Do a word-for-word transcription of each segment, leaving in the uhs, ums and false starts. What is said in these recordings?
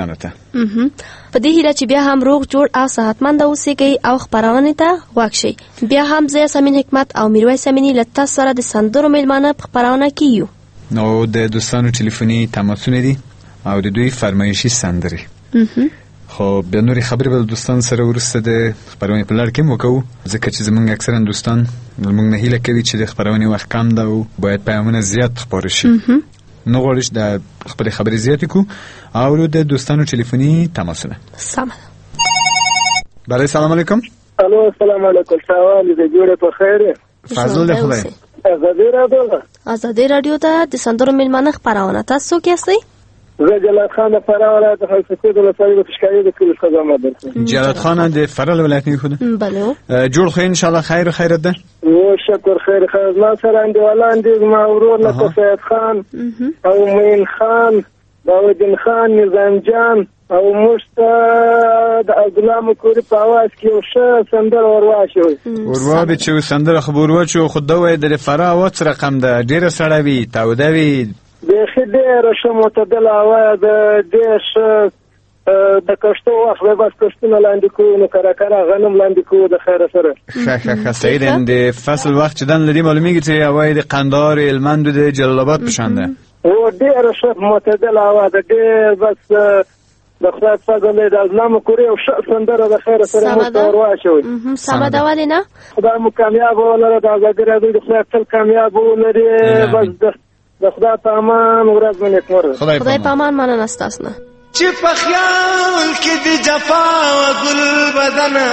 مننه ته. په دې هیله چې بیا هم روغ جوړ او صحتمند اوسئ او خبرونه ته غوږ شئ. بیا هم زه یاسمین حکمت او میرویس امینی له تاسو سره د سندرو میلمانه په خبرونه کې یو. نو د دوستانو ټلیفوني تماسونه دي او د دوی فرمایشي سندرې. خو بیا نورې خبرې به د دوستانو سره وروسته د خبرونې په لړ کې هم وکړو، ځکه چې زموږ اکثرا دوستان موږ نه هیله کوي چې د خبرونې وخت کم ده او باید پیغامونه زیات خپاره شي. نو غواړو چې د خپلې خبرې زیاتې کړو او د دوستانو ټلیفوني تماسونه. سمه ده. بله، سلام علیکم. الو، السلام علیکم. سوال دې جوړه په خیر. فضل دې خدای. ازادي رادیو ده. ازادي رادیو ده د سندرو میلمانه خبرونه. تاسو کې یاستئ؟ زه جلال خان د فراه ولایت د فلسفې د لسایي د فشکاري د کلیس خدمت درکوم. جلال خان د فراه ولایت نه خود. بله. جوړ خو ان شاء الله خیر خیرت ده. او شکر خیر خیر. ما سره اندوالان دي، ما ورور لکه سید خان او مین خان، داودین خان، نظام جان او مشته د عبدالله مکوري په اواز کې یو ښه سندره ورواچوي. وروا به چې سندره خبر ورواچو خو دا وای د فراه وڅ رقم ده، ډیره سړه وي، تاوده وي، بیخي ډېره ښه معتدله هوا ده، ډېر ښه د کښتو وخت به بس کښتونه لاندې کوو، نو کره کره غنم لاندې کوو د خیره سره. ښه ښه ښه صحیح ده. د فصل وخت چې دن لري معلومیږي چې هوا د قندهار، هلمند او د جلال آباد په شان ده. او ډېره ښه معتدله هوا ده، ډېر بس د خدای فضل دی. د عبدالله مکوري یو ښه سندره د خیره سره موږ ته ورواچوئ. سمه ده. ولې نه؟ خدای مو کامیاب ولره، د ازادي رادیو د خدای تل کامیاب ولري. بس د خدای په امان ورځ مې نیکمرغه. خدای په امان. مننه ستاسو نه. چې په خیال کې د جفا و ګل بدنه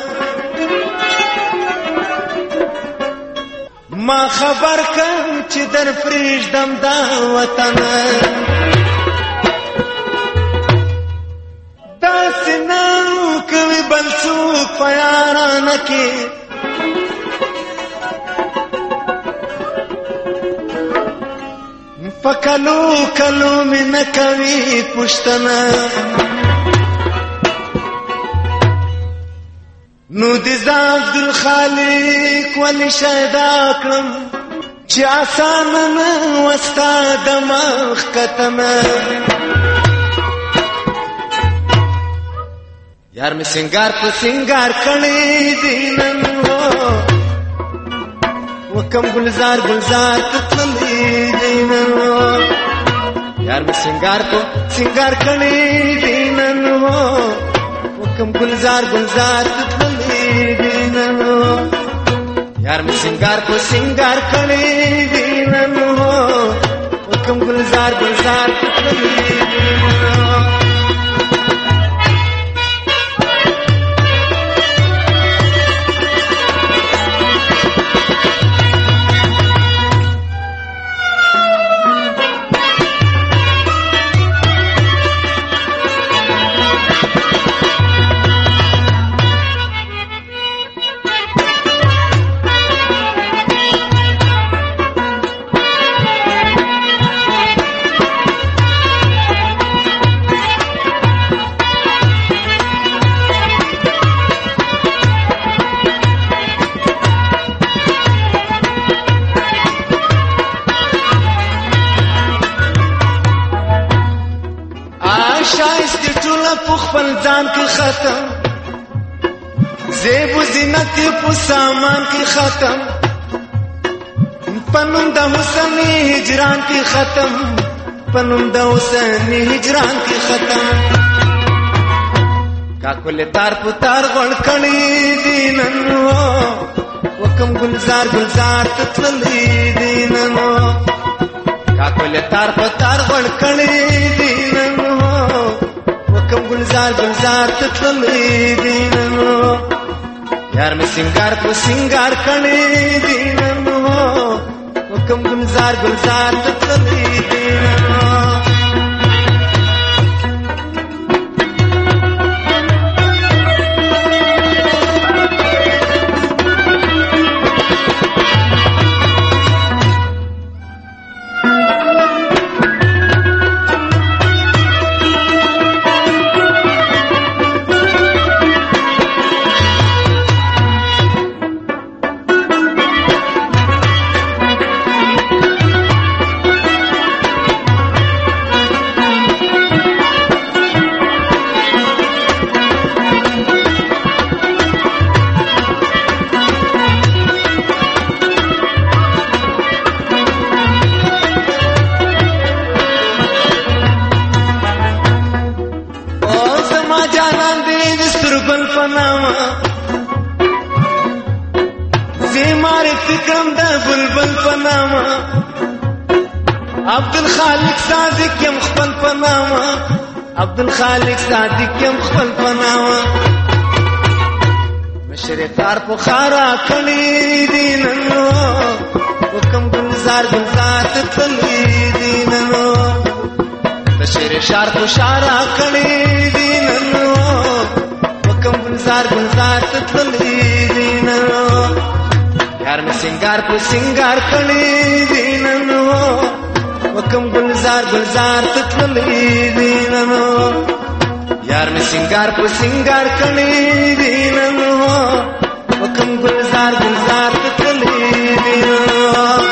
ما خبر کم چې در پرېږدم دا وطن، داسې نه کوي بل څوک په یارانه کې، پکلو کلو می نکوي پښتنه، نو دې عبدالخالق ولی شهدا کړم چې آسان نه وستا د مخ کتمه، یار می سنگار په سنگار کړي دینن وکم گلزار گلزار تتلی دینن، یار می سنگار کو سنگار کړي دینن وکم گلزار گلزار تتلی دینن، یار می سنگار کو سنگار کړي دینن وکم گلزار گلزار تتلی دینن. خپل ځان کې ختم، زیب و زینت په سامان کې ختم، پنوم د حسن هجران کې ختم، پنوم د حسن هجران کې ختم، کاکل تار په تار غړ کړي دینن وکم گلزار گلزار تتلی دینن، کاکل تار په تار غړ کړي دینن کم گلزار گلزار تتلی دیننو، یار می سنگار کو سنگار کړي دیننو کم گلزار گلزار تتلی دیننو. پناما زیمار فکرم دا بلبل پناما عبدالخالق صادق یم خپل پناما عبدالخالق صادق یم خپل پناما مشر تار پخارا کلی دیننو حکم گلزار گلزار تتلی دیننو مشر شار پخارا کلی دیننو حکم گلزار گلزار تتلی دیننو یار میں سنگار پو سنگار کلی دیننو حکم گلزار گلزار تتلی دیننو یار میں سنگار پو سنگار کلی دیننو حکم گلزار گلزار تتلی دیننو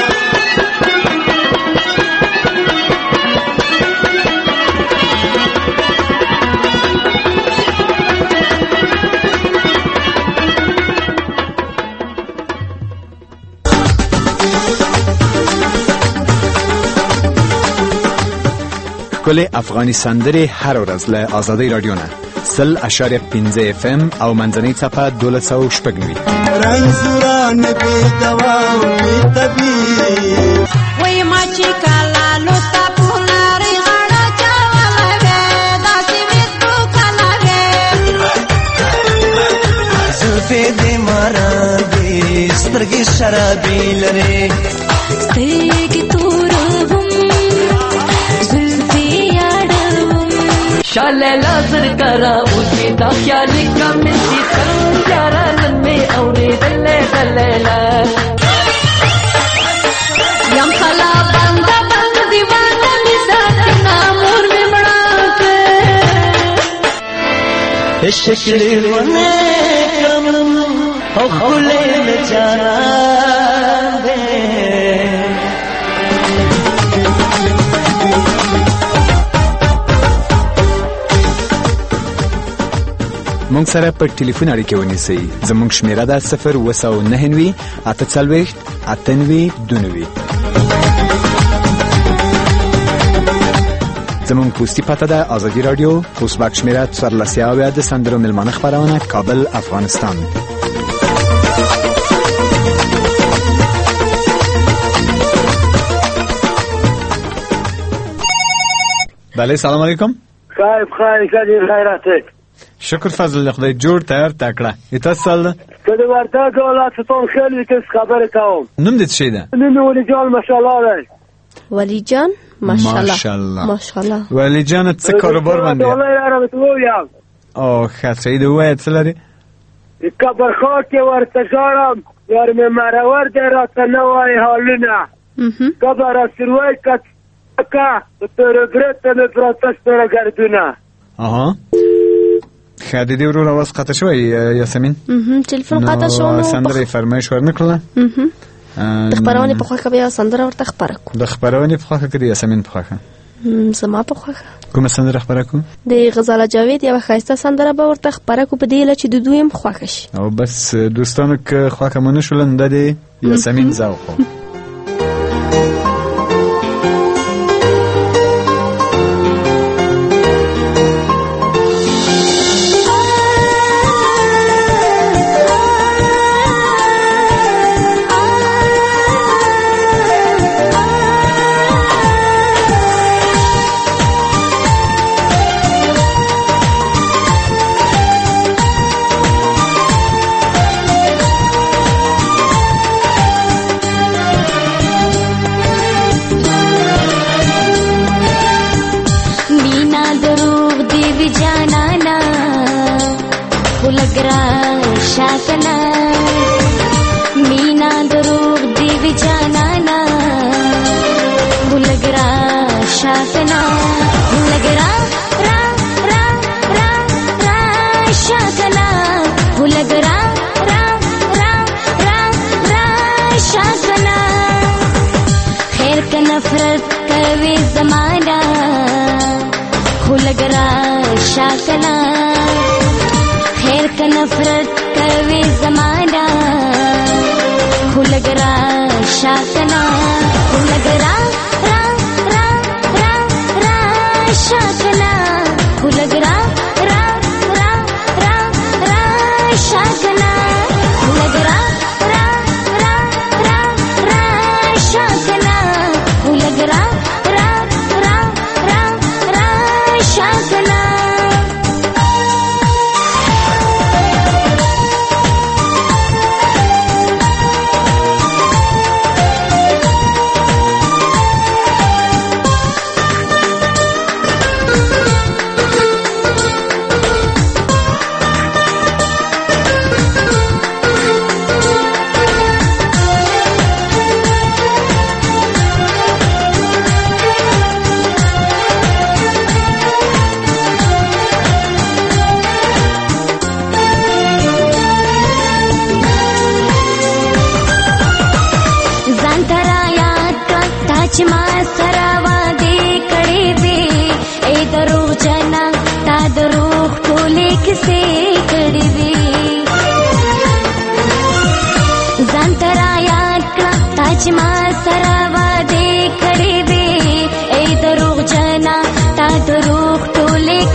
کل افغانی سندری هر ورځ له آزادی رادیو نه سل اشاریه پنځه اف ام او منځنۍ څپه دولس سوه شپږ نوي رنځوران بې دوا او بې طبیب وایي ما چې کله نو ستا په لارې غاړه چاوله وې داسې مې ټوکله وې زلفې دې ماران دي سترګې شرابې لرې سترګې توره هم شاله لازر کرا اوسې دا خیال کم سي څنګه چاران مې اورېدلې دلله یم خلا بند بند دیوانه مې ساتنا مور مې مړه کې شکل ونه کم او خلې نه جانان دې مونږ سره په ټلیفون اړیکه ونیسئ. زموږ شمیره ده صفر اوه سوه نهه نوي اته څلوېښت اته نوي دوه نوي. زموږ پوسټي پته ده آزادي رادیو، پوسټ باکس شمیره څوارلس اویا د سندرو میلمانه خپرونه، کابل، افغانستان. بله سلام علیکم. خیر خیر خیر خیرته. شکر فضل خدای جوړ تیار تکړه. ایت سال کله ورته ولاتون خیلی کس خبر کوم. نوم دې څه ده؟ نوم ولی جان ماشاءالله دی. ولی جان ماشاءالله ماشاءالله ماشاءالله. ولی جان څه کاروبار باندې؟ والله یاره تو یم. او خاطرې دی وای څه لري؟ کبر خو کې ورته ژړم یار مې مرور دی راته نه وای حالونه. کبر سروي کټ کا تر برته نه پروتست پر ګردونه. آها خادي دی ورو راوس قطع شوی یاسمین. اها تلیفون قطع شو نو سندره فرمایش ورنکړه. اها د خبرونه په خوخه بیا سندره ورته خبره کو. د خبرونه په خوخه کې یاسمین په خوخه. زما په خوخه. کومه سندره خبره کو؟ د غزاله جاوید یو خاصه سندره به ورته خبره کو په دې لچ د دویم خوخه شي. او بس دوستانو که خوخه مونږ شولند د یاسمین زاوخو.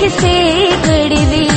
کیسې کړې وي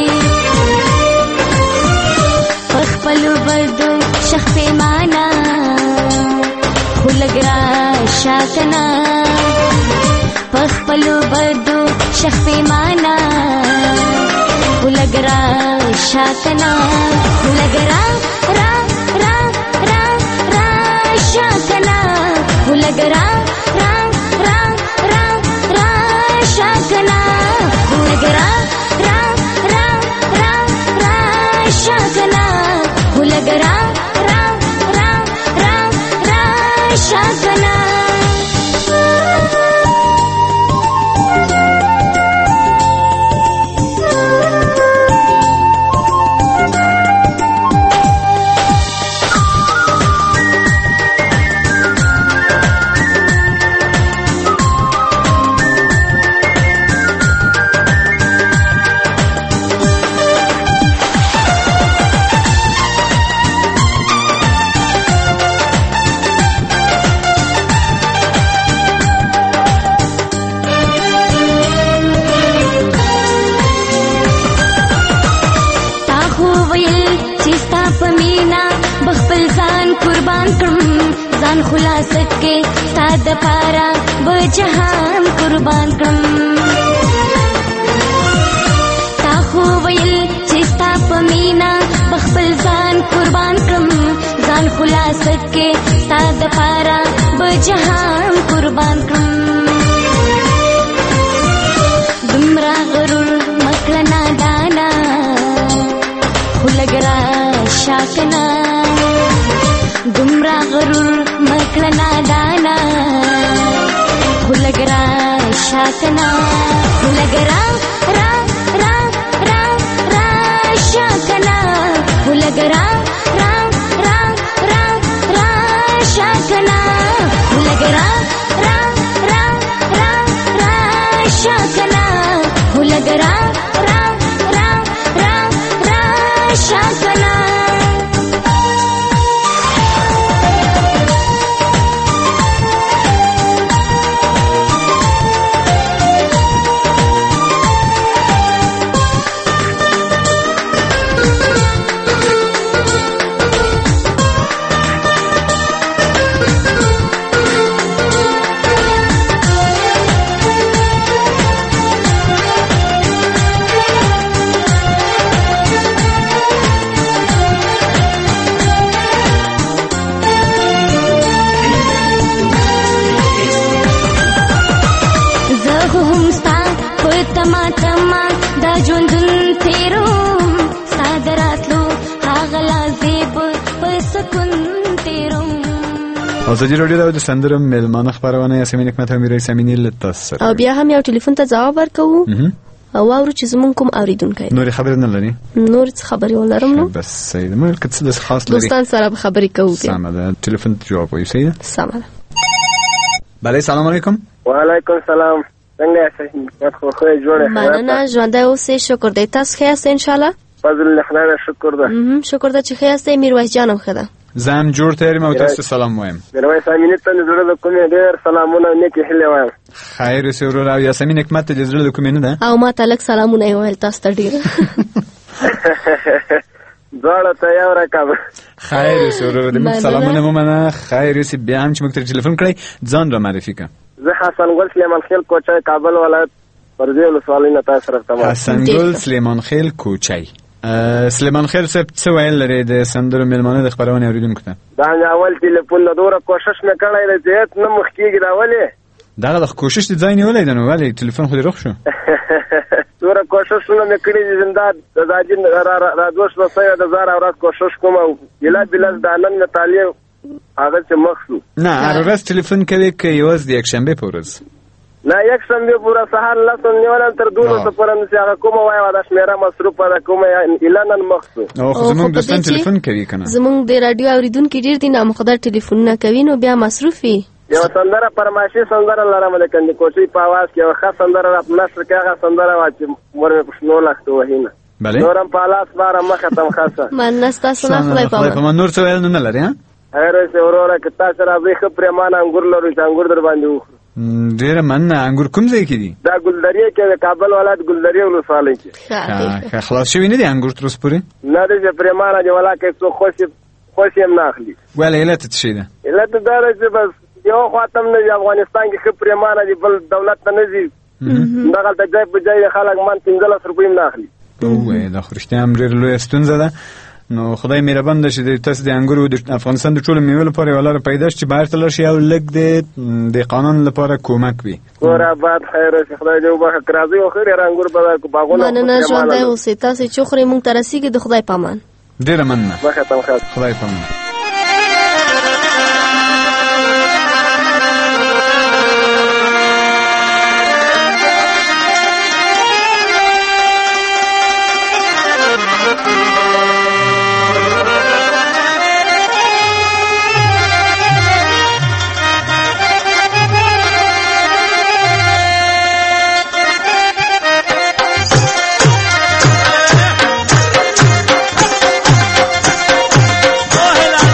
په خپلو بدو شخ پیمانه خو لږ راشه کنه په خپلو بدو شخ پیمانه خو لږ راشه کنه خو لږ را را را را راشه کنه خو لږ را را را را راشه کنه خو لږ را را را را راشه کنه خو لږ را را را را راشه کنه ځان خلاصت کې ستا دپاره به جهان قربان کړم تا خو ویل چې ستا په مینه به خپل ځان قربان کړم ځان خلاصت کې ستا دپاره به جهان قربان کړم دومره غرور مه کړه نادانه خو لږ راشه کنه دومره غرور مه کړه نادانه خو لږ راشه کنه خو لږ را را را را راشه کنه خو لږ را را را را راشه کنه خو لږ را را را را راشه کنه خو لږ را را را را راشه کنه ازادي راډیو د سندرو مېلمانه خبرونه یاسمین حکمت او میرای سمینی له تاسو او بیا هم یو ټلیفون ته ځواب ورکوو او اورو چې زمونږ کوم اوریدونکی نور خبر نه لري نور څه خبرې ولرم نو بس سید مې کڅ د خاص لري دوستان سره خبرې کوو سم ده ټلیفون ته جواب وایو سید سم ده بله سلام علیکم وعلیکم السلام څنګه یاست خو خو جوړه مننه ژوندی اوسې شکر دی تاسو ښه یاست ان شاء الله فضل الله خدای شکر ده شکر ده چې ښه یاست میرویس جانم ښه ده زم جوړ ته ما تاسو سلام وایم میرویس امینه ته زړه د کومې ډېر سلامونه نیکی هیله وایم خیر سرور او یاسمین حکمت ته زړه د کومې نه ده او ما ته لک سلامونه ویل تاسو ته ډیر زړه ته یو رقم خیر سرور د سلامونه ممنه خیر سی بیا هم چې موږ ته ټلیفون کړی ځان را معرفي کړه زه حسن ګل سلیمان خیل کوچای کابل ولایت پردیو ولسوالۍ نه تاسو سره تمام حسن ګل سلیمان خیل کوچای سلیمان خیل صاحب څه ویل لري د سندرو مېلمانه د خبرونه اوریدونکو ته دا اول ټلیفون نه دوره کوشش مې کړی دی چې نه مخ کېږي دا ولې دا د کوشش د ځای نیولای دی نو ولې ټلیفون خو دې روښ شو دوره کوشش نه مې کړی دی زنده د ځاجین را دوش به سې د زار اورات کوشش کوم او بلا بلا د نن مطالعه هغه چې مخسو نه هر ورځ ټلیفون کوي که یوازې د یک شنبه په ورځ نه یک شنبه پورا سهار لسم نیولم تر دولسو پورې نو چې هغه کومه وایي دا شمیره مصروفه ده کومه اعلان مخسو او خو زمونږ دوستان ټلیفون کوي کنه زمونږ د رادیو اوریدونکو ډیر دي نامقدر ټلیفونونه کوي نو بیا مصروف وي یو سندره پرماشي سندره لرم د کندې کوټي په आवाज کې یو ښه سندره را نشر کې هغه سندره وا چې مور مې پښنو لاخته وهینه بله نورم په لاس بار ما ختم خاصه من نستا سنا خدای په من نور څه ویل نه لري ها هغه سه اورora که تاسو راځي خو پرمانه انګور لرو چې انګور در باندې وخورو ډیره مننه. انګور کوم ځای کې دي؟ دا ګلدریه کې د کابل ولایت ګلدریه ولسوالۍ کې. ښه خلاص شوي نه دي انګور تر اوسه پورې؟ نه دی چې پرېمانه دي ولا که څوک خوښ خوښ یې هم نه اخلي. ولې علت څه شی ده؟ علت دا دی چې بس یو خوا ته هم نه دي افغانستان کې ښه پرېمانه دي بل دولت ته نه ځي دغلته ځای په ځای خلک من پنځلس روپۍ هم نه اخلي. ووایه دا خو رښتیا هم ډېره لویه ستونزه ده. نو خدای مهربان ده چې تاسو د انګورو د افغانستان د ټولو میوو لپاره یوه لاره پیدا شي چې بهر ته لاړ شي او لږ د دهقانانو لپاره کومک وي. کور آباد خیر شي خدای دې وبخښي که راځئ خو ډېر انګور به دا باغونه مننه ژوندی اوسئ. تاسې چې وخورئ موږ ته رسېږي د خدای په امان. ډېره مننه. وخت هم ښه. خدای په امان. Hola.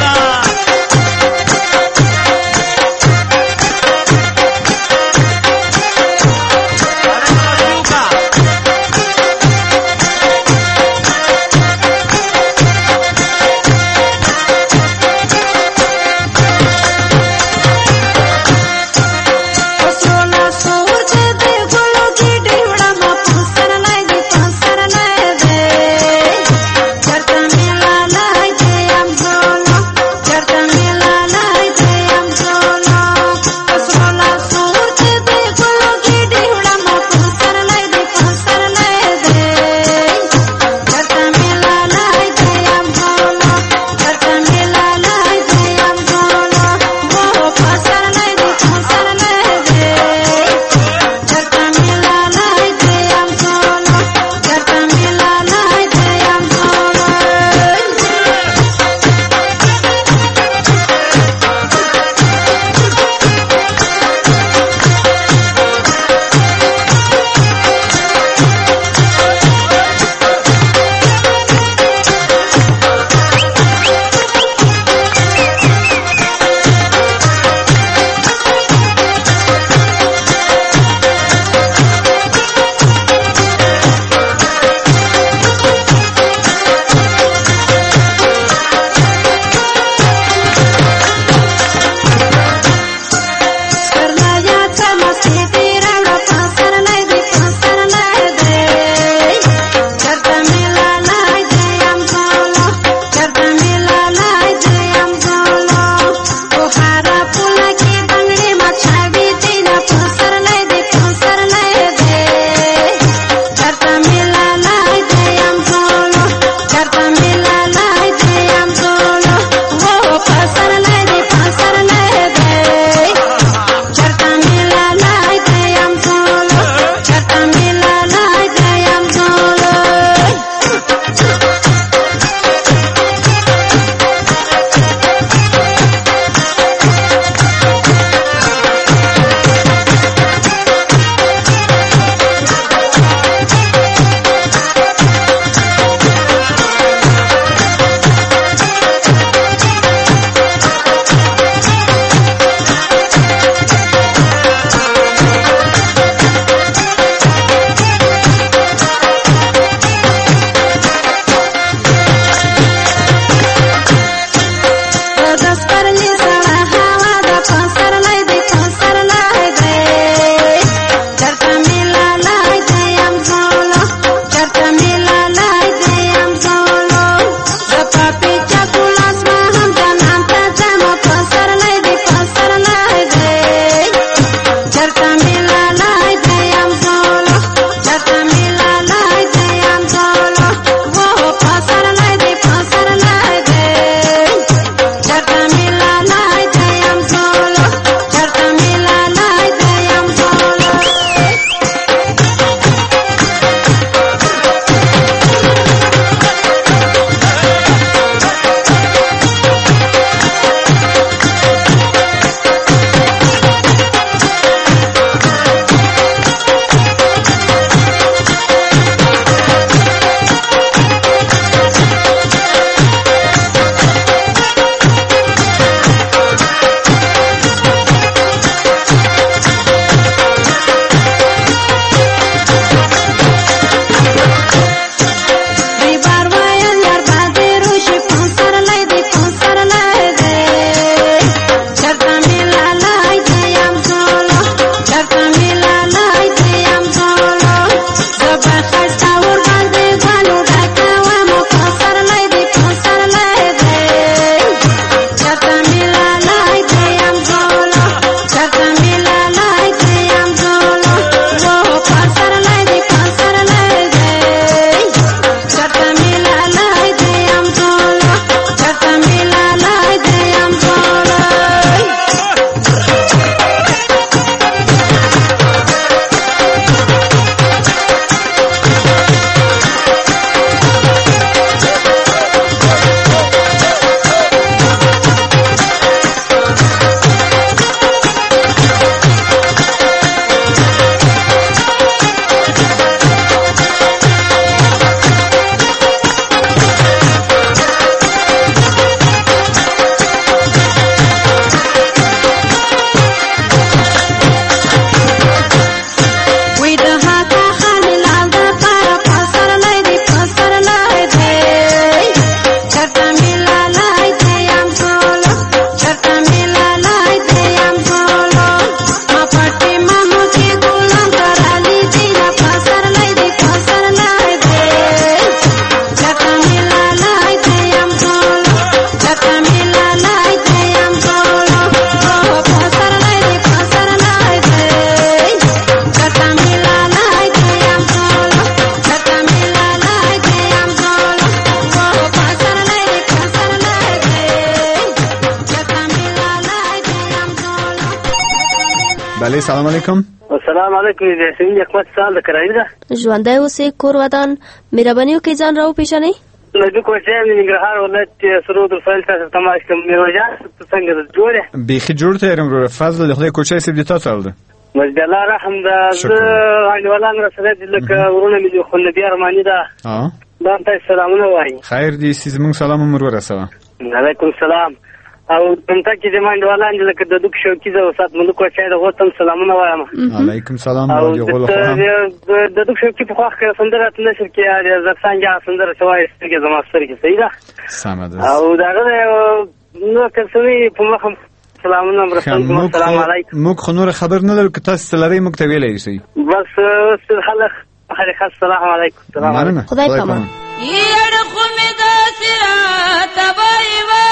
سلام علیکم. السلام علیکم. د سین حکمت سال د کرایي ده. ژوندی اوسې کور ودان مهرباني وکړئ ځان راوپېژنئ. نبي کوچی ننګرهار ولایت سرود الفضل تاسو تماس کوم میروجان څنګه د جوړه بیخي جوړ ته يرم ورو فضل د خدای کوچی سب د تاسو ده مجد الله رحم دا انوالان رسول لك ورونه ملي خو نبي ارماني دا اه دا تاسو سلامونه وایي. خیر دي سیز موږ سلام امر ورسوه. علیکم السلام. او تمته کې د مانډوالان لکه د دوک شوکي زو سات ملک کوچی د غوتم سلامونه وایم. علیکم سلام او یغول خو د دوک شوکي په خواخ کې سندره نشر کې د زکسانجا سندره شوای ستګه زما سترګې صحیح ده. سمه ده. او داغه نو کسوي په مخم سلامونه برسول السلام علیکم. موږ خو نور خبر نه لرو که تاسو لري موږ ته ویلای شي. بس خلک خلک السلام علیکم. السلام علیکم. خدای پامان. یړ خو می د سرات بایو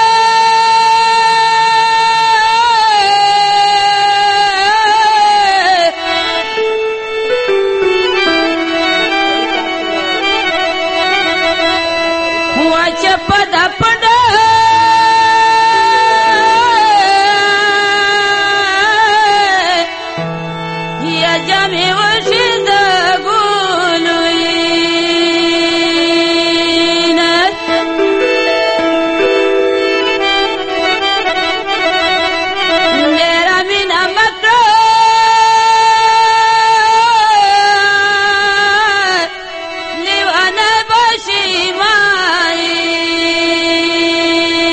pada pada ya jami washida guluina mera mina makro liwana bashi mai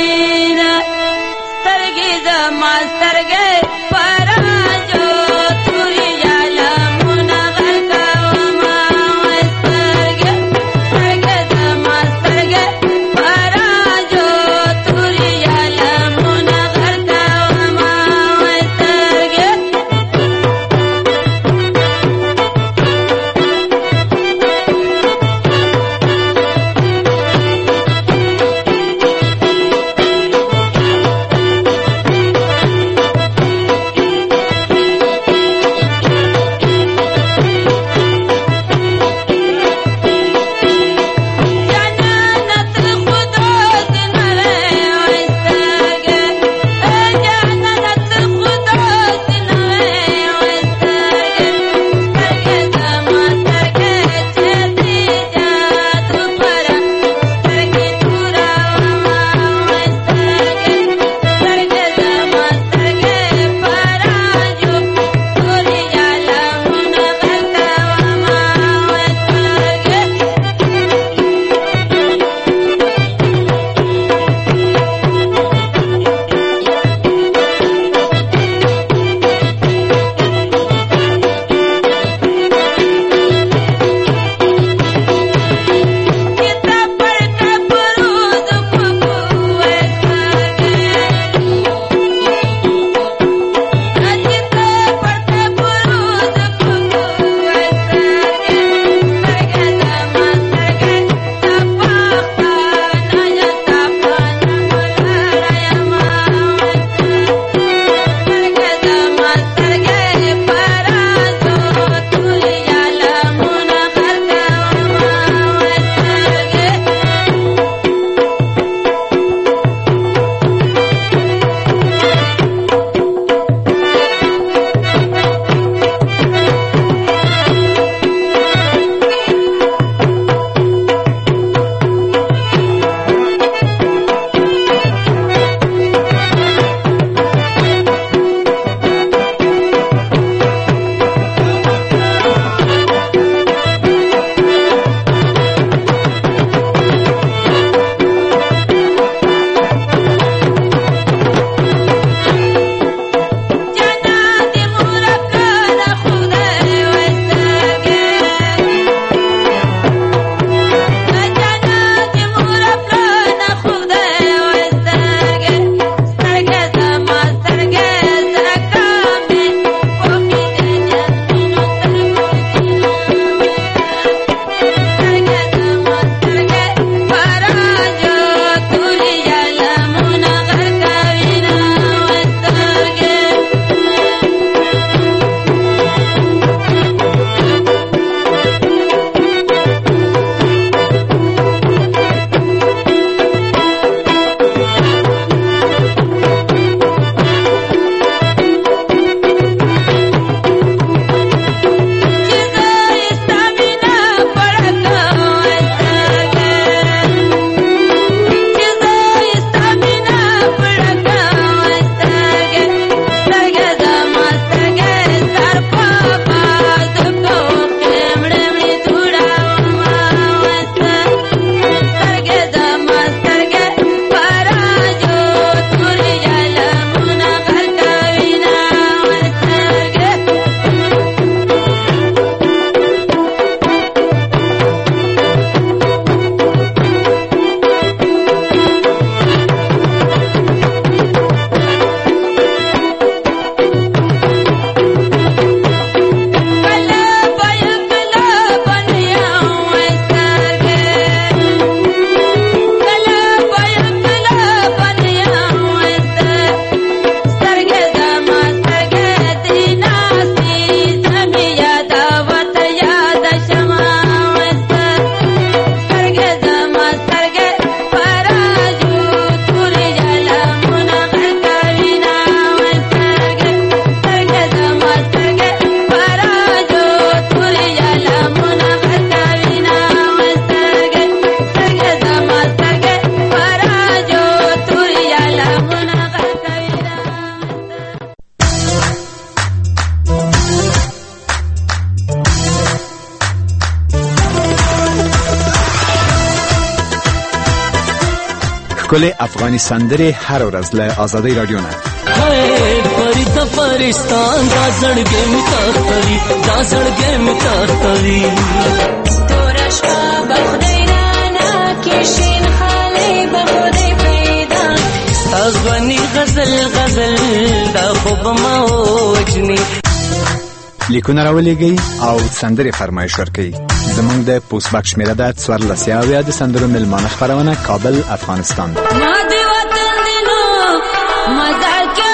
ښکلې افغاني سندرې هر ورځ له آزادۍ رادیو نه. هاي فريد فرستان دا زړګې مې تختوي دا زړګې مې تختوي تورش بخدای رانا کې شین خالي بخدای پیدا ستاسو غزل غزل دا خوب ما وجني. لیکونه راولېږئ او سندرې فرمایش ورکړئ. زموږ د پوسټ باکس شمېره ده څوارلس یاویا د سندرو مېلمانه خپرونه کابل افغانستان. ما دې وطن دی نو مزه کې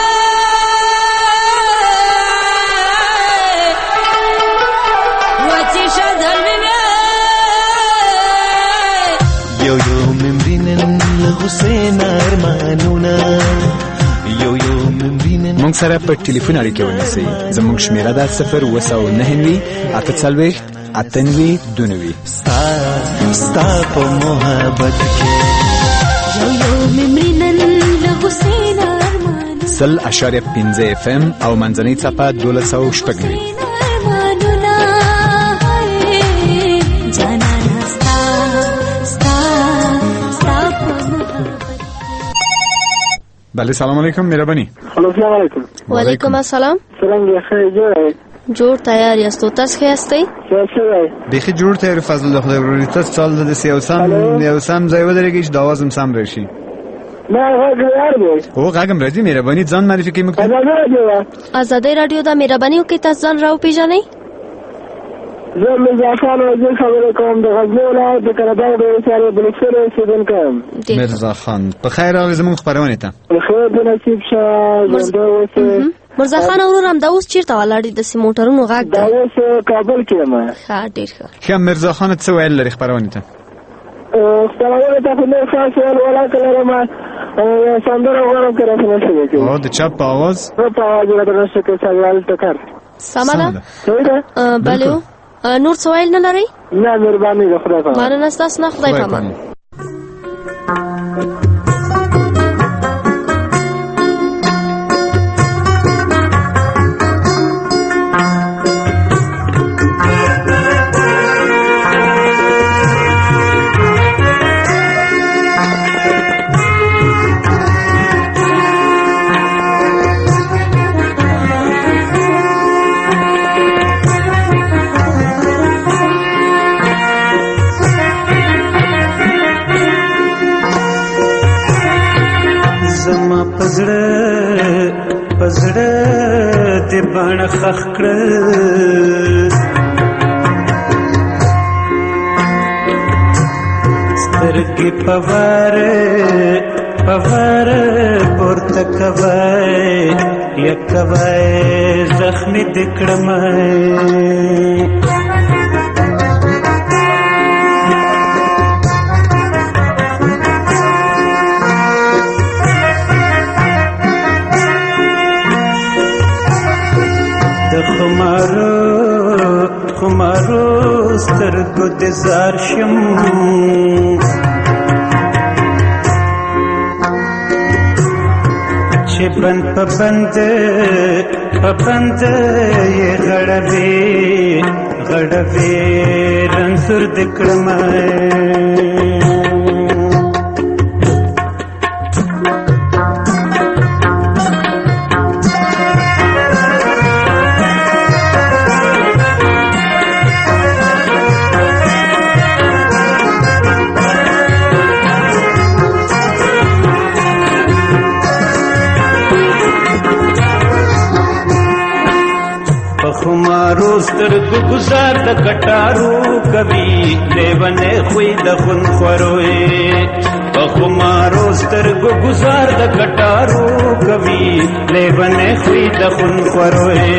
وچې شدل مې یو یو ممرینن له حسین ارمانونه یو یو ممرینن. موږ سره په ټلیفون اړیکه ونیسئ. زموږ شمېره ده صفر اوه سوه نهه نوي اته څلوېښت اته نوي دوه نوي. ستا ستا په محبت کې یو یو ممرینن له حسین ارمانونه سل اشاریه پنځه اف ام او منځنۍ څپه دولس سوه شپږ نوي. ارمانونه جانانه ستا ستا ستا په محبت. بله سلام علیکم مهربانی. السلام علیکم. وعلیکم السلام. څنګه ښه جوړ جوړ تیار یاستو؟ تاسو ښه یاستئ؟ څه بیخي جوړ تیار فضل الله خدای وروري. تاسو سال د سیاو سم یو سم ځای ودرېږئ چې د آواز هم سم راشي. ما هغه یار دی او غږم راځي. مهرباني ځان معرفي کړئ موږ ته. آزادۍ رادیو دا مهرباني وکړئ تاسو ځان راوپېژنئ. زه مرزا خان وزیر خبرې کوم د غزني ولایت د کلباغ د ولسوالۍ بلوچستان اوسېدونکی یم. مرزا خان په خیر راغلئ زموږ خپرونې ته. خیر دې نصیب شه ژوندی اوسې. مرزا خان ورور همدا اوس چېرته ولاړ دي؟ داسې موټرونو غږ دا دی. اوس کابل کې یم. ښه ډېر ښه. ښه مرزا خان څه ویل لري خپرونې ته؟ خپرونې ته خو نور خاص ویل ولاکه لرم. یو سندره غواړم که راته نشته وکړي. او د چا په آواز؟ په آواز یې راته نشته کړي سریال ټکر. سمه ده. صحیح ده. بلې و نور څه ویل نه لرئ؟ نه مهرباني ده خدای پامان. مننه ستاسو نه. خدای پامان. پزړه پزړه دې باندې خخ کړ سترګې پوار پوار پورته کوي یکوي زخمي دکړم خمارو خمارو سترګو د زار شم چې بند په بند په بند یې غړوي غړوي رنځور د کړم خمارو سترګو گزار د کټارو کوي لیونه خوې د خون خوروي په خمارو سترګو گزار د کټارو کوي لیونه خوې د خون خوروي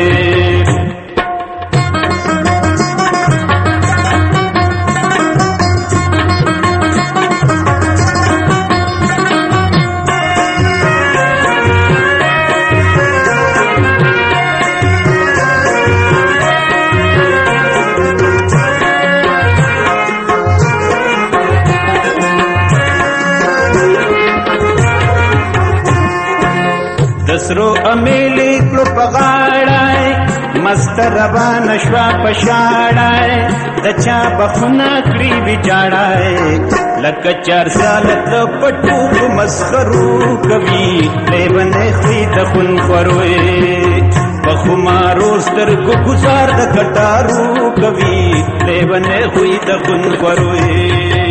سرو امیلی کلو پغاڑای مست روان شوا پشاڑای دچا بخونا کری بچاڑای لکه چار ساله د پټو مسخرو کوي لیونې خوی د خون خروي په خمارو سترګو گزار د کټارو کوي لیونې خوی د خون خروي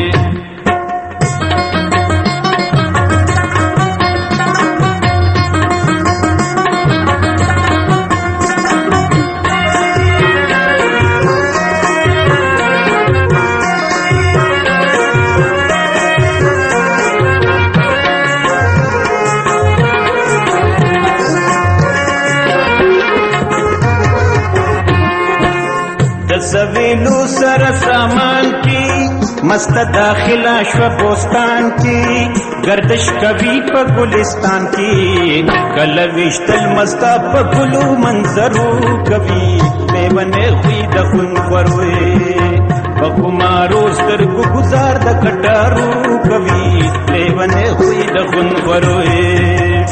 سویلو سر سامان کی مست داخلہ شو بوستان کی گردش کبھی پا گلستان کی کلوشتل مستا پا گلو منظرو کبھی لیونے خوی دخن خروے پا کمارو سترگو گزار دا کٹارو کبھی لیونے خوی دخن خروے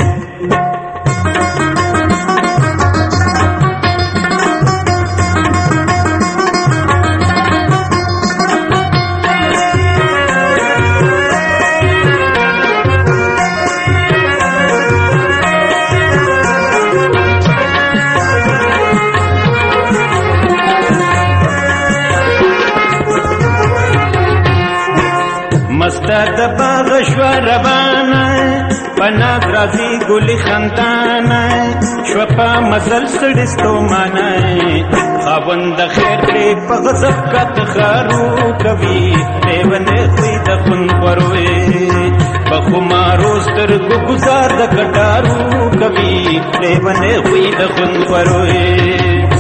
مستد باغ شو روانه پناه رازی گلی خندانه شو پا مزل سڑستو مانه خاوند خیر دی پا غزب کت خارو کوي لیونه خوی دخون خروي پا خمارو سترگو گزار د کٹارو کوي لیونه خوی دخون خروي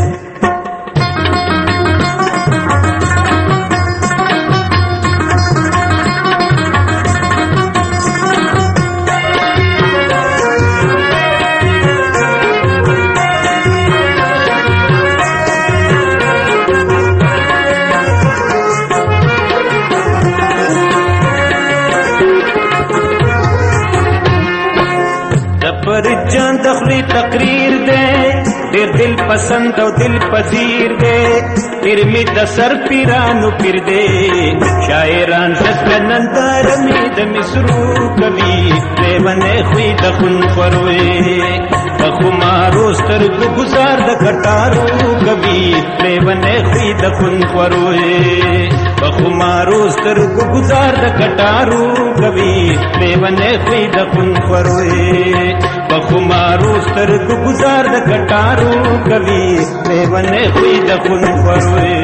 پر جان دخلی تقریر دے دیر دل پسند او دل پذیر دے پیر می د سر پیرانو پیر دے شاعران زدنندار می د مصرو کوي لیونه خوی د خون خروي په خمارو سترګو گزار د کټارو کوي لیونه خوی د خون خروي په خمارو سترګو گزار د کټارو کوي لیونه خوی د خون خروي په خمارو سترګو گزار د کټارو کوي لیونه خوی د خون خروي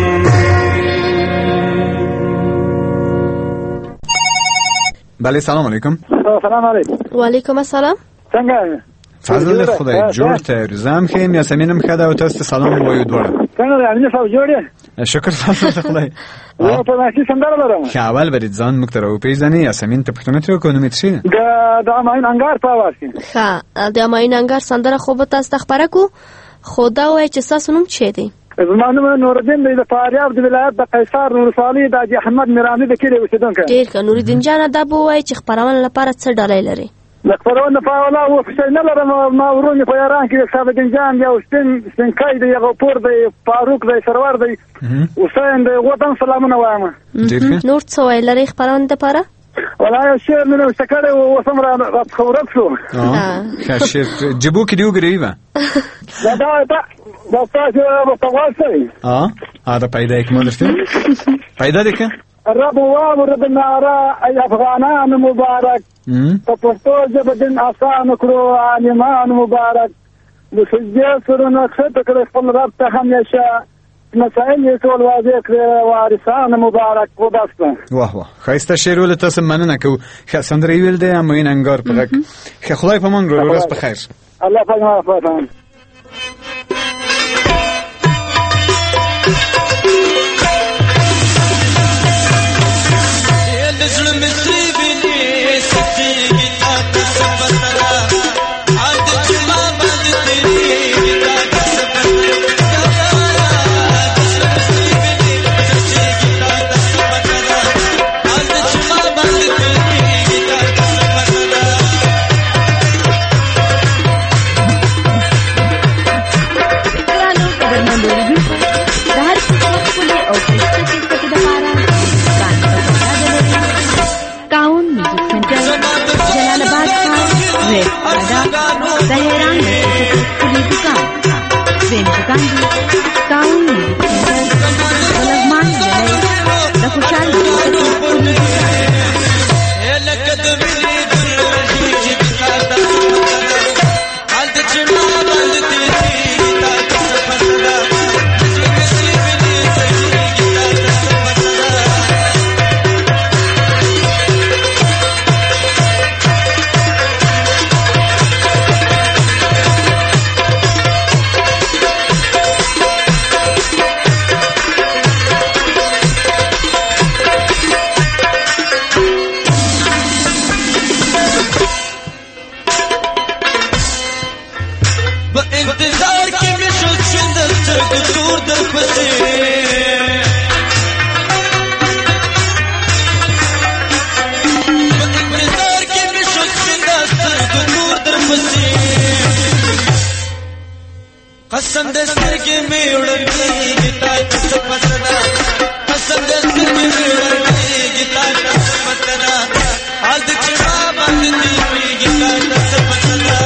بله سلام علیکم. سلام علیکم. و علیکم السلام. څنګه فضل خدای جوړ ته روزم خیم یاسمینم خدا او تاسو سلام وایو دوړه. څنګه دی امین صاحب جوړه؟ شکر فضل خدای. او په ماشي سندره لرم. که اول برید ځان مکتر او پیژنې یاسمین ته پښتنه تر کوم متشي. د د امین انګار په واسي. ښه د امین انګار سندره خو به تاسو خبره کو خدا وای چې تاسو نوم چی دی؟ زمانه نوردین د فاریاب د ولایت د قیصر نورصالح د حاجی احمد میرانی د کلی اوسیدونکو. ډیر ښه نوردین جان دا به وای چې خبرونه لپاره څه ډالۍ لري؟ لخبرونه په ولا و څه نه لرم ما ورونی په ایران کې صاحب دنجان یو سپین سپینکای دی یو پور دی فاروق دی سرور دی حسین دی وطن سلامونه وایم. نور څه وای لري خبرونه لپاره؟ ولا یو شی منو سکړې و وسمره خبرت شو. ها شیر جبو کې دیو ګریبا. دا دا دا تاسو په واسه. اه هذا پیدا یک مدرسه. پیدا دې که رب و رب النار ای افغانان مبارک په پښتو ژبه دین آسان کړو عالمان مبارک د سجده سره نقشه کړې خپل رب ته همیشه مسائل یې ټول واضح کړې وارثان مبارک و باسته. واه واه خایسته شعر ول تاسو مننه کو سندره ویل دی امین انګار په کې خدای په مونږ ورځ په خیر. الله پاک مافاتان. حسن د سترګې مې وړلېږي تا ته څه پته ده حسن د سترګې مې وړلېږي تا ته څه پته ده حال د چې ما باندې تېرېږي تا ته څه پته ده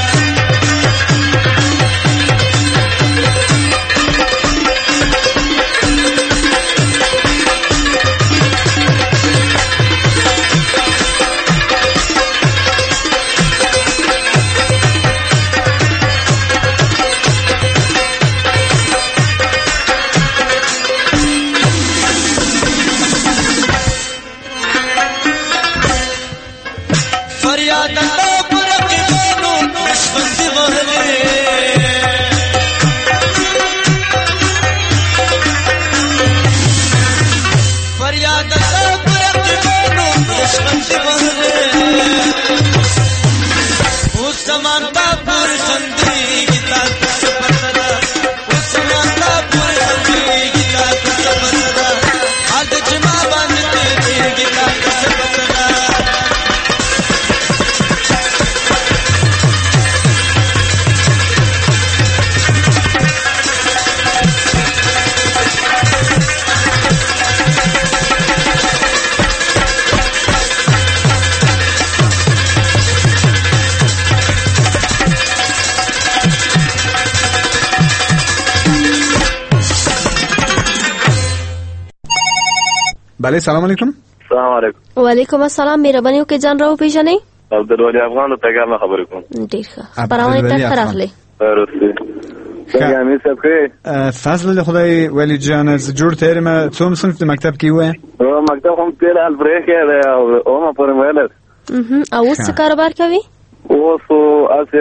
بله سلام علیکم. سلام علیکم. وعلیکم السلام. مهرباني وکړئ ځان راو پیژنئ. عبدالولی افغان د پیغام نه خبرې کوم. ډېر ښه. خپرونه ته ښه راغلی. روسي. څنګه امیر صاحب ښه؟ فضل د خدای ولی جان زه جوړ ته یم. څوم صنف د مکتب کې وای؟ او مکتب هم تیر حال بریخه ده او ما پرې ویل. او اوس څه کاروبار کوي؟ اوس اوسه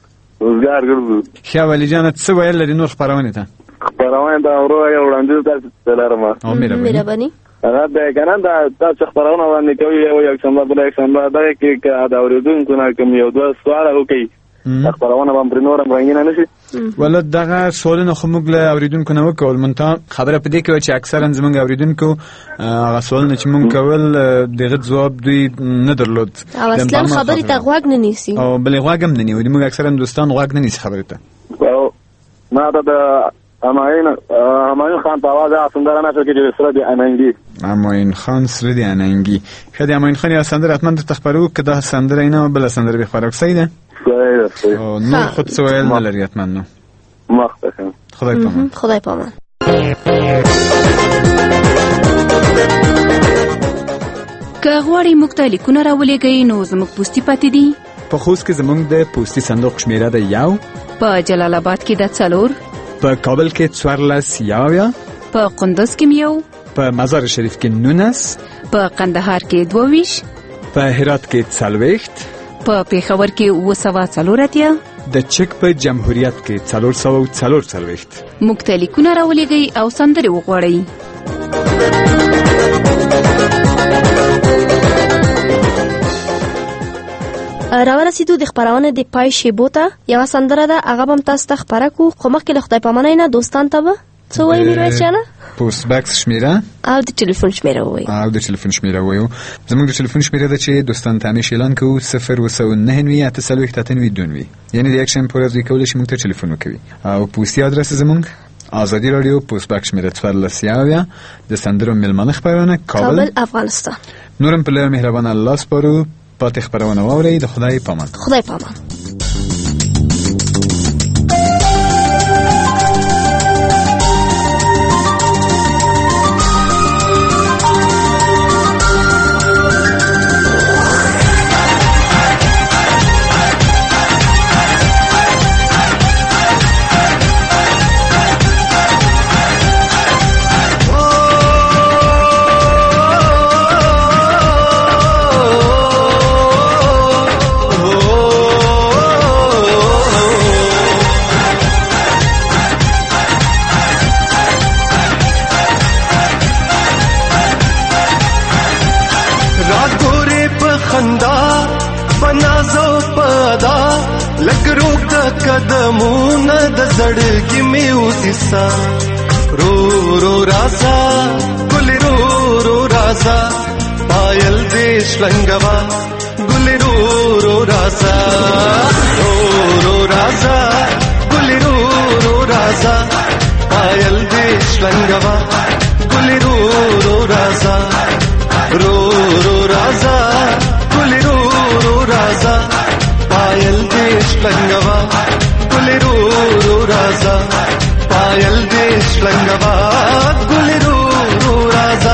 روزګار ګرځو. ښه ولی جان څه ویل لري نور خپرونه ته؟ خپرونه دا ورو یو وړاندیز تاسو لرم. او مهرباني. هغه د کنه دا تاسو خبرونه باندې کوي یو یو څنګه بل یو څنګه دا کې دا اوریدونکو نه کوم یو دوه سوال وکي خبرونه باندې نورم رنگینه نشي ولې دغه سوالونه خو موږ له اوریدونکو نه وکول مونته خبره پدې کې چې اکثرا زمونږ اوریدونکو هغه سوالونه چې موږ کول دغه جواب دوی نه درلود او اصلا خبرې ته غوږ نه نیسي او بلې غوږ هم نه نیوي موږ اکثرا دوستان غوږ نه نیسي خبرې ته ما دا د اماین اماین خان په आवाज اسندره نه شوکې چې سره دی اننګي اماین خان سره دی اننګي خدای اماین خان یا سندره اتمن د تخبرو کده سندره اینه بل سندره به خبرک سیده او نو خود سوال نه لري اتمن نو مختصر خدای پامان خدای پامان که غواړئ موږ ته لیکونه راولېږئ نو زموږ پوستي پاتې دي په خوست کې زموږ د پوستي صندوق شمیره ده یو په جلال آباد کې د څلور په کابل کې څوارلس یاویا په قندوز کې یو په مزار شریف کې نونس په قندهار کې دوه ویشت په هرات کې څلوېښت په پېښور کې اووه سوه څلور اتیا د چک په جمهوریت کې څلور سوه څلور څلوېښت موږ ته لیکونه راولېږئ او سندرې وغواړئ راورسېدو د خپرونې د پای شیبو ته یوه سندره ده هغه به هم تاسو ته خپره کړو خو مخکې له خدای پامانۍ نه دوستان ته به څه وایي میرویس جانه پوسټ باکس شمیره او د ټلیفون شمیره ووایو او د ټلیفون شمیره ووایو زموږ د ټلیفون شمیره ده چې دوستان ته همیشه اعلان کوو صفر اووه سوه نهه نوي اته څلوېښت اته نوي دوه نوي یعنې د یک شنبې په ورځ دوی کولی شي موږ ته ټلیفون وکوي او پوستي ادرس زموږ آزادی رادیو پوسټ باکس شمیره څوارلس یاویا د سندرو میلمانه خپرونه کابل افغانستان نورم په لاره مهربانه الله سپارو پاتې خبرونه واورئ د خدای پامان خدای پامان قدمونه د زړګي مې وسیسا رو رو رازا ګل رو رو رازا پایل دې شلنګوا ګل رو رو رازا رو رو رازا ګل رو رو राजा पायल देश लंगवा गुली रो रो राजा रो रो राजा गुली रो रो राजा पायल देश लंगवा गुली रो रो राजा पायल देश लंगवा गुली रो रो राजा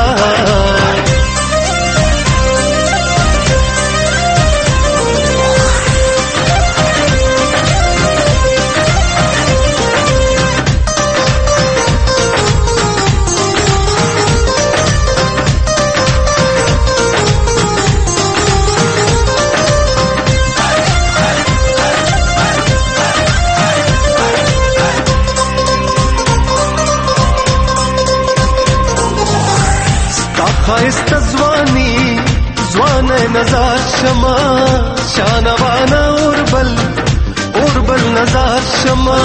खाइस्त ज़वानी ज़वान नज़ार शमा शानवाना उर्बल उर्बल नज़ार शमा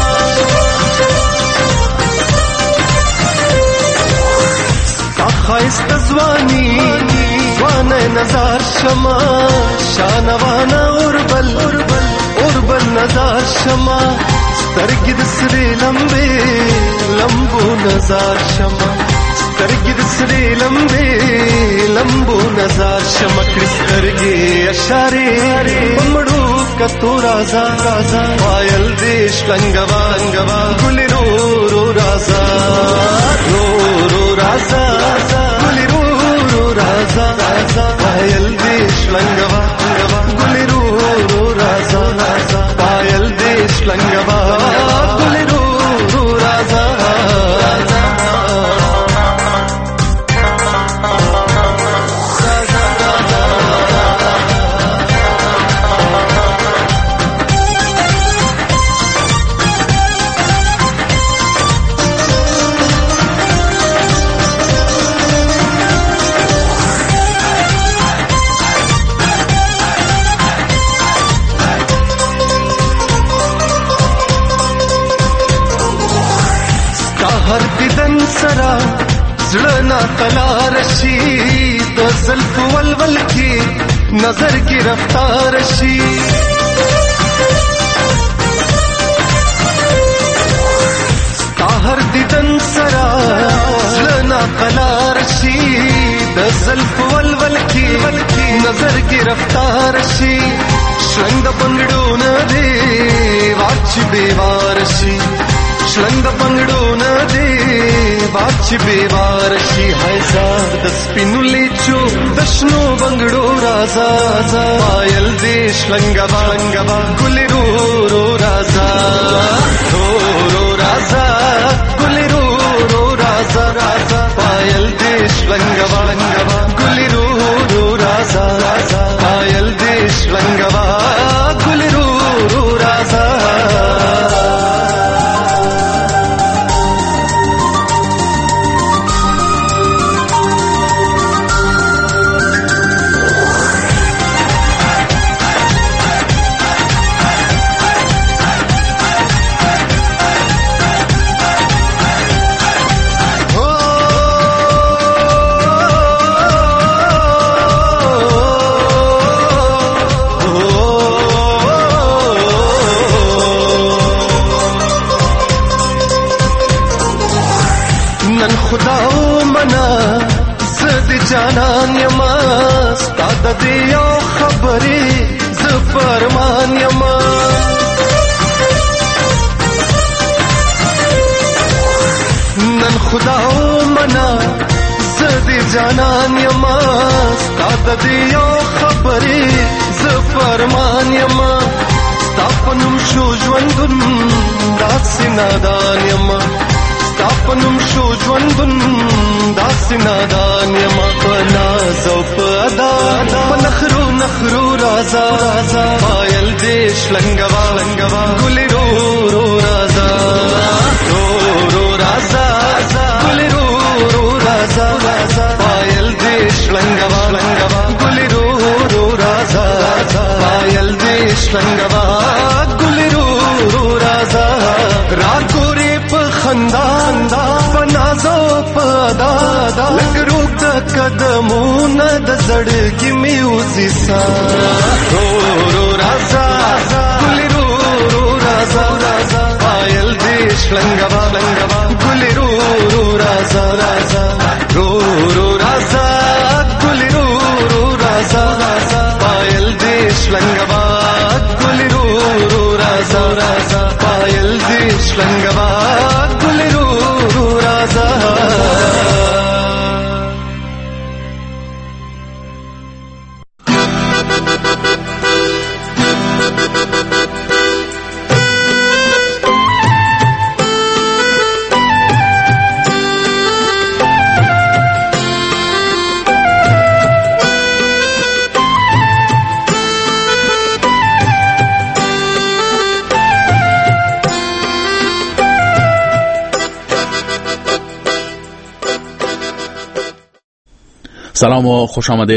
खाइस्त ज़वानी ज़वान नज़ार शमा शानवाना उर्बल उर्बल उर्बल नज़ार शमा स्तरगिद सरे लंबे लंबो नज़ार शमा स्तरगिद सरे लंबे लंबो नज़ार शमक्र स्तरगे अशारे बमड़ू कतो राजा राजा पायल देश लंगवा लंगवा गुली रो रो राजा रो रो राजा गुली रो रो राजा राजा पायल देश लंगवा लंगवा गुली रो रो राजा राजा पायल देश लंगवा गुली रो रो राजा हर दिदन सरा जड़ना तलारशी तो ज़ल्फ़ वलवल की नजर की रफ्तारशी हर दिदन सरा जड़ना तलारशी तो ज़ल्फ़ वलवल की नजर की रफ्तारशी श्रंग पंगड़ो न दे वाच बेवारशी श्लंग पंगड़ो न दे वाच बेवारशी है दस पिनुलेचो दशनो बंगड़ो राजा पायल देश लंगवा लंगवा गुली रो रो राजा रो रो राजा गुली रो रो राजा राजा पायल देश लंगवा लंगवा गुली रो रो राजा राजा पायल देश लंगवा गुली रो रो राजा खुदाओ मना ज़द जानान यमा स्ताद दियो खबरी ज़ फरमान यमा नन खुदाओ मना ज़द जानान यमा स्ताद दियो खबरी ज़ फरमान यमा स्तापनुम शोजवंदुन दासिनादान यमा तापनुम शोजवंदुन दासिनादान्यमा पनाज़ो पदा नखरू नखरू राजा राजा पायल देश लंगवा लंगवा गुली रो रो राजा रो रो राजा गुली रो रो राजा राजा पायल देश लंगवा लंगवा गुली रो रो राजा पायल देश लंगवा गुली रो रो राजा रागो रे खंदा पनाज़ो पदा लगरू कदमों न दजड़गी म्यूजिक सा रो रो राजा गुली रो रो राजा राजा पायल देश لنگوا لنگوا گل رو رو رازا رازا رو رو رازا گل رو رو رازا رازا پایل دیش لنگوا گل رو رو رازا رازا پایل دیش لنگوا گل رو رو رازا. سلام و خوش آمده